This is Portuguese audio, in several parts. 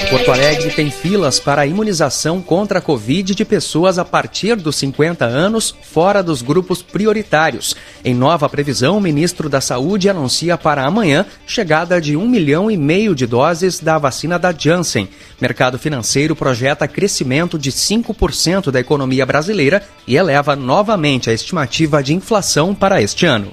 Porto Alegre tem filas para a imunização contra a Covid de pessoas a partir dos 50 anos fora dos grupos prioritários. Em nova previsão, o ministro da Saúde anuncia para amanhã chegada de 1,5 milhão de doses da vacina da Janssen. Mercado financeiro projeta crescimento de 5% da economia brasileira e eleva novamente a estimativa de inflação para este ano.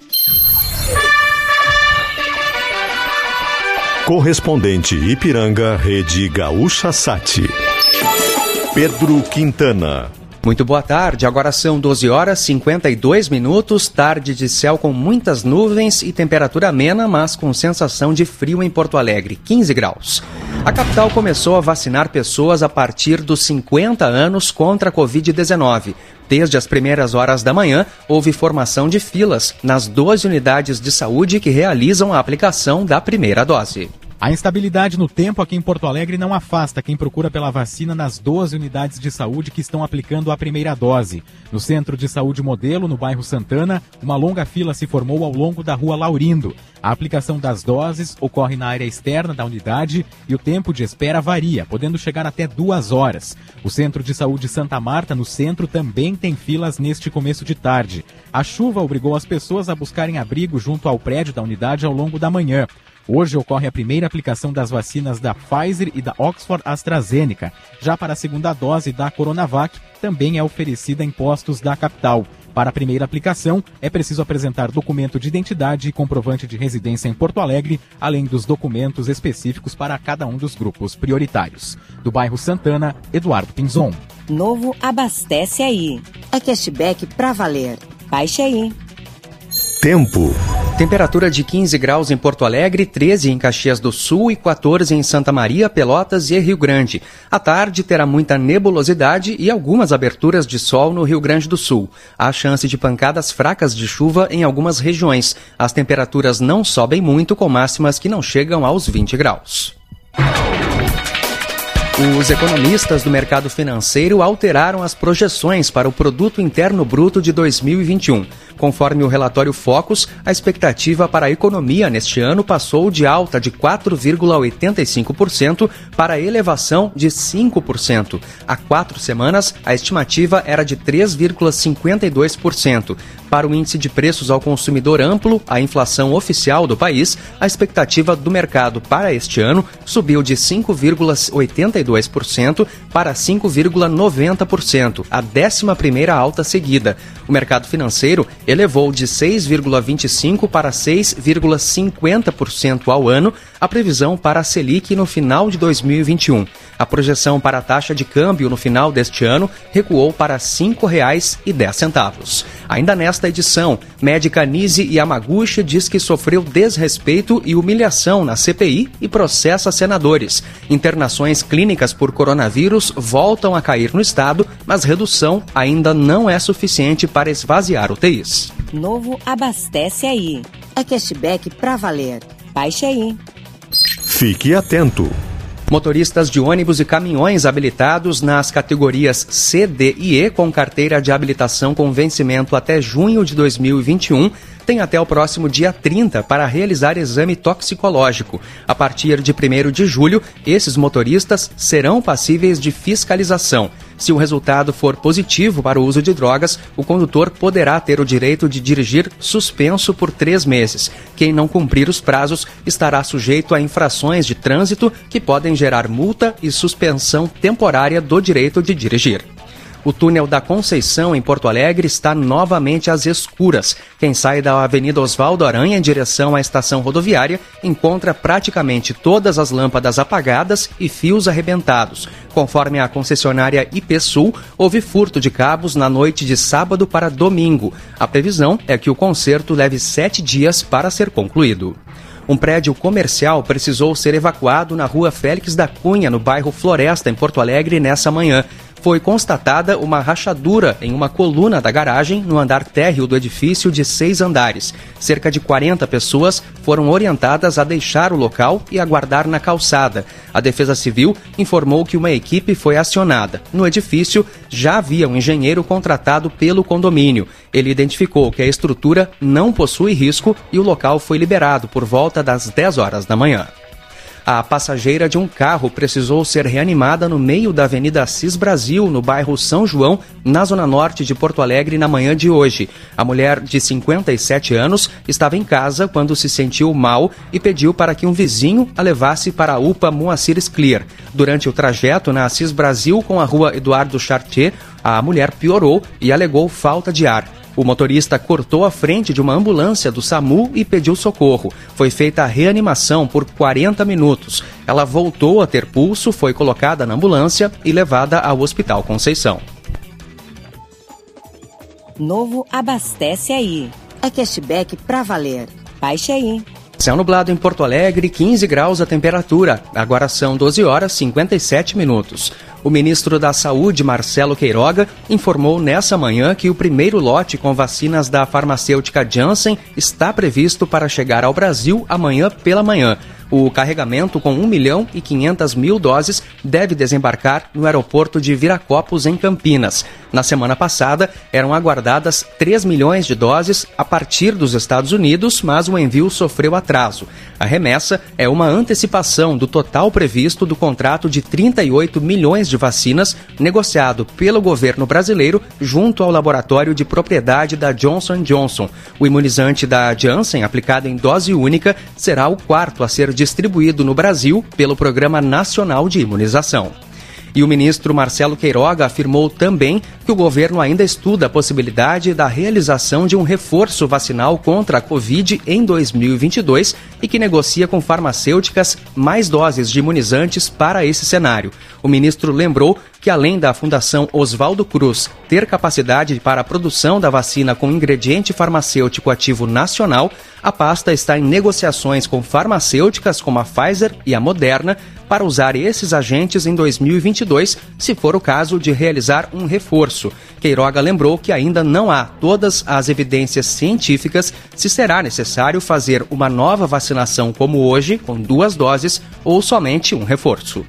Correspondente Ipiranga, Rede Gaúcha Sat. Pedro Quintana. Muito boa tarde, agora são 12 horas 52 minutos, tarde de céu com muitas nuvens e temperatura amena, mas com sensação de frio em Porto Alegre, 15 graus. A capital começou a vacinar pessoas a partir dos 50 anos contra a Covid-19. Desde as primeiras horas da manhã, houve formação de filas nas 12 unidades de saúde que realizam a aplicação da primeira dose. A instabilidade no tempo aqui em Porto Alegre não afasta quem procura pela vacina nas 12 unidades de saúde que estão aplicando a primeira dose. No Centro de Saúde Modelo, no bairro Santana, uma longa fila se formou ao longo da Rua Laurindo. A aplicação das doses ocorre na área externa da unidade e o tempo de espera varia, podendo chegar até 2 horas. O Centro de Saúde Santa Marta, no centro, também tem filas neste começo de tarde. A chuva obrigou as pessoas a buscarem abrigo junto ao prédio da unidade ao longo da manhã. Hoje ocorre a primeira aplicação das vacinas da Pfizer e da Oxford AstraZeneca. Já para a segunda dose da Coronavac, também é oferecida em postos da capital. Para a primeira aplicação, é preciso apresentar documento de identidade e comprovante de residência em Porto Alegre, além dos documentos específicos para cada um dos grupos prioritários. Do bairro Santana, Eduardo Pinzon. Novo Abastece Aí. É cashback pra valer. Baixe aí. Tempo. Temperatura de 15 graus em Porto Alegre, 13 em Caxias do Sul e 14 em Santa Maria, Pelotas e Rio Grande. À tarde terá muita nebulosidade e algumas aberturas de sol no Rio Grande do Sul. Há chance de pancadas fracas de chuva em algumas regiões. As temperaturas não sobem muito, com máximas que não chegam aos 20 graus. Os economistas do mercado financeiro alteraram as projeções para o Produto Interno Bruto de 2021. Conforme o relatório Focus, a expectativa para a economia neste ano passou de alta de 4,85% para elevação de 5%. Há 4 semanas, a estimativa era de 3,52%. Para o índice de preços ao consumidor amplo, a inflação oficial do país, a expectativa do mercado para este ano subiu de 5,82% para 5,90%, a 11ª alta seguida. O mercado financeiro elevou de 6,25% para 6,50% ao ano a previsão para a Selic no final de 2021. A projeção para a taxa de câmbio no final deste ano recuou para R$ 5,10. Ainda nesta edição, médica Nise Yamaguchi diz que sofreu desrespeito e humilhação na CPI e processa senadores. Internações clínicas por coronavírus voltam a cair no estado, mas redução ainda não é suficiente para esvaziar UTIs. Novo Abastece Aí. É cashback pra valer. Baixe aí. Fique atento. Motoristas de ônibus e caminhões habilitados nas categorias C, D e E com carteira de habilitação com vencimento até junho de 2021 têm até o próximo dia 30 para realizar exame toxicológico. A partir de 1º de julho, esses motoristas serão passíveis de fiscalização. Se o resultado for positivo para o uso de drogas, o condutor poderá ter o direito de dirigir suspenso por 3 meses. Quem não cumprir os prazos estará sujeito a infrações de trânsito que podem gerar multa e suspensão temporária do direito de dirigir. O túnel da Conceição, em Porto Alegre, está novamente às escuras. Quem sai da Avenida Osvaldo Aranha em direção à estação rodoviária encontra praticamente todas as lâmpadas apagadas e fios arrebentados. Conforme a concessionária IPSul, houve furto de cabos na noite de sábado para domingo. A previsão é que o conserto leve 7 dias para ser concluído. Um prédio comercial precisou ser evacuado na rua Félix da Cunha, no bairro Floresta, em Porto Alegre, nessa manhã. Foi constatada uma rachadura em uma coluna da garagem no andar térreo do edifício de 6 andares. Cerca de 40 pessoas foram orientadas a deixar o local e aguardar na calçada. A Defesa Civil informou que uma equipe foi acionada. No edifício já havia um engenheiro contratado pelo condomínio. Ele identificou que a estrutura não possui risco e o local foi liberado por volta das 10 horas da manhã. A passageira de um carro precisou ser reanimada no meio da Avenida Assis Brasil, no bairro São João, na zona norte de Porto Alegre, na manhã de hoje. A mulher, de 57 anos, estava em casa quando se sentiu mal e pediu para que um vizinho a levasse para a UPA Moacir Scliar. Durante o trajeto na Assis Brasil com a rua Eduardo Chartier, a mulher piorou e alegou falta de ar. O motorista cortou a frente de uma ambulância do SAMU e pediu socorro. Foi feita a reanimação por 40 minutos. Ela voltou a ter pulso, foi colocada na ambulância e levada ao Hospital Conceição. Novo Abastece Aí. É cashback pra valer. Baixe aí. Céu nublado em Porto Alegre, 15 graus a temperatura. Agora são 12 horas e 57 minutos. O ministro da Saúde, Marcelo Queiroga, informou nessa manhã que o primeiro lote com vacinas da farmacêutica Janssen está previsto para chegar ao Brasil amanhã pela manhã. O carregamento com 1.500.000 doses deve desembarcar no aeroporto de Viracopos, em Campinas. Na semana passada, eram aguardadas 3 milhões de doses a partir dos Estados Unidos, mas o envio sofreu atraso. A remessa é uma antecipação do total previsto do contrato de 38 milhões de vacinas negociado pelo governo brasileiro junto ao laboratório de propriedade da Johnson & Johnson. O imunizante da Janssen, aplicado em dose única, será o quarto a ser distribuído no Brasil pelo Programa Nacional de Imunização. E o ministro Marcelo Queiroga afirmou também que o governo ainda estuda a possibilidade da realização de um reforço vacinal contra a Covid em 2022 e que negocia com farmacêuticas mais doses de imunizantes para esse cenário. O ministro lembrou que, além da Fundação Oswaldo Cruz ter capacidade para a produção da vacina com ingrediente farmacêutico ativo nacional, a pasta está em negociações com farmacêuticas como a Pfizer e a Moderna para usar esses agentes em 2022, se for o caso de realizar um reforço. Queiroga lembrou que ainda não há todas as evidências científicas se será necessário fazer uma nova vacinação como hoje, com 2 doses, ou somente um reforço.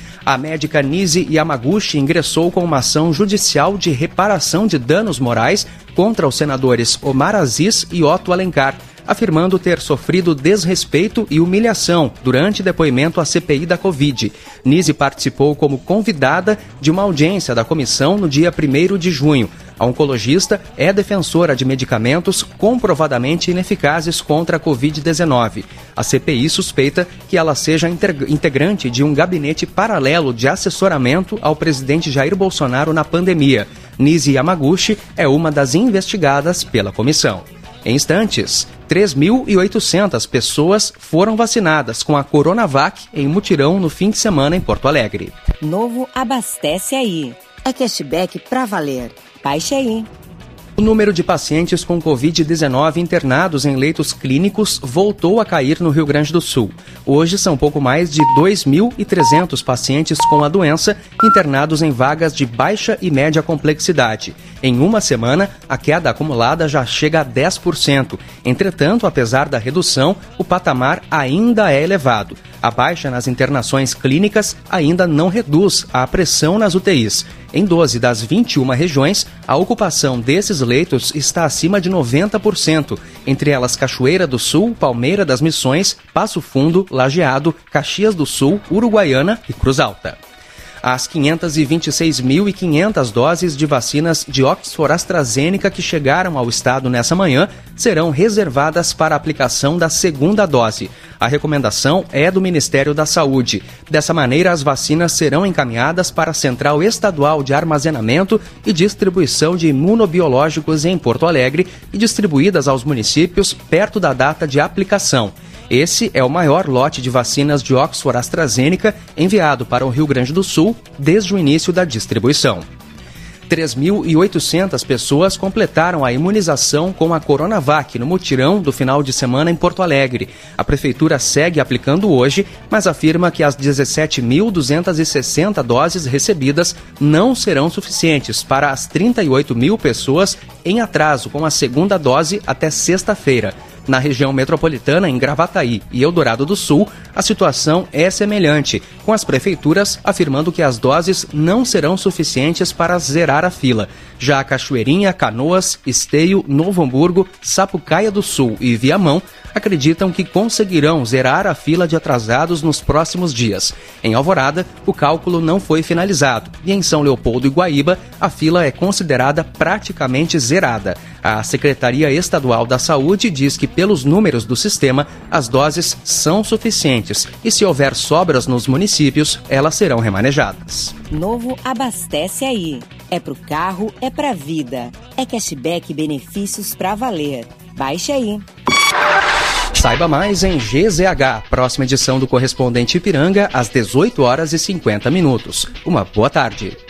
A médica Nise Yamaguchi ingressou com uma ação judicial de reparação de danos morais contra os senadores Omar Aziz e Otto Alencar, afirmando ter sofrido desrespeito e humilhação durante depoimento à CPI da Covid. Nise participou como convidada de uma audiência da comissão no dia 1º de junho. A oncologista é defensora de medicamentos comprovadamente ineficazes contra a Covid-19. A CPI suspeita que ela seja integrante de um gabinete paralelo de assessoramento ao presidente Jair Bolsonaro na pandemia. Nise Yamaguchi é uma das investigadas pela comissão. Em instantes, 3.800 pessoas foram vacinadas com a Coronavac em mutirão no fim de semana em Porto Alegre. Novo Abastece Aí. É cashback pra valer. Baixe aí. O número de pacientes com Covid-19 internados em leitos clínicos voltou a cair no Rio Grande do Sul. Hoje são pouco mais de 2.300 pacientes com a doença internados em vagas de baixa e média complexidade. Em uma semana, a queda acumulada já chega a 10%. Entretanto, apesar da redução, o patamar ainda é elevado. A baixa nas internações clínicas ainda não reduz a pressão nas UTIs. Em 12 das 21 regiões, a ocupação desses leitos está acima de 90%, entre elas Cachoeira do Sul, Palmeira das Missões, Passo Fundo, Lajeado, Caxias do Sul, Uruguaiana e Cruz Alta. As 526.500 doses de vacinas de Oxford AstraZeneca que chegaram ao estado nessa manhã serão reservadas para a aplicação da segunda dose. A recomendação é do Ministério da Saúde. Dessa maneira, as vacinas serão encaminhadas para a Central Estadual de Armazenamento e Distribuição de Imunobiológicos em Porto Alegre e distribuídas aos municípios perto da data de aplicação. Esse é o maior lote de vacinas de Oxford AstraZeneca enviado para o Rio Grande do Sul desde o início da distribuição. 3.800 pessoas completaram a imunização com a Coronavac no mutirão do final de semana em Porto Alegre. A Prefeitura segue aplicando hoje, mas afirma que as 17.260 doses recebidas não serão suficientes para as 38 mil pessoas em atraso com a segunda dose até sexta-feira. Na região metropolitana, em Gravataí e Eldorado do Sul, a situação é semelhante, com as prefeituras afirmando que as doses não serão suficientes para zerar a fila. Já Cachoeirinha, Canoas, Esteio, Novo Hamburgo, Sapucaia do Sul e Viamão acreditam que conseguirão zerar a fila de atrasados nos próximos dias. Em Alvorada, o cálculo não foi finalizado e em São Leopoldo e Guaíba, a fila é considerada praticamente zerada. A Secretaria Estadual da Saúde diz que, pelos números do sistema, as doses são suficientes e, se houver sobras nos municípios, elas serão remanejadas. Novo Abastece Aí. É pro carro, é pra vida. É cashback e benefícios pra valer. Baixe aí. Saiba mais em GZH, próxima edição do Correspondente Ipiranga, às 18h50. Uma boa tarde.